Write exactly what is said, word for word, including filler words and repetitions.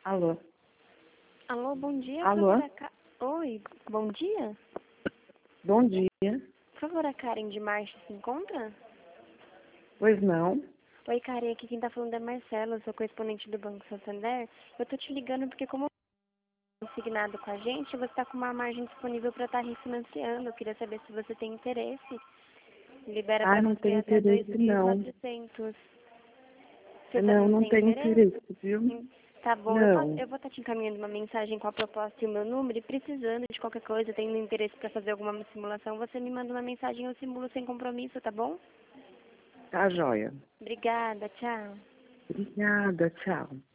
Alô? Alô, bom dia. Alô? Por favor, a Ka... Oi, bom dia. Bom dia. Por favor, a Karen de Marcha se encontra? Pois não. Oi, Karen, aqui quem tá falando é Marcelo, eu sou correspondente do Banco Santander. Eu tô te ligando porque como consignado com a gente, você tá com uma margem disponível para estar refinanciando. Eu queria saber se você tem interesse. Libera Ah, para não você tenho até dois interesse, mil e não. quatrocentos. Você Não, também não tem tenho interesse? interesse, viu? Sim. Tá bom, eu, posso, Não. eu vou estar te encaminhando uma mensagem com a proposta e o meu número, e precisando de qualquer coisa, tendo interesse para fazer alguma simulação, você me manda uma mensagem e eu simulo sem compromisso, tá bom? Tá joia. Obrigada, tchau. Obrigada, tchau.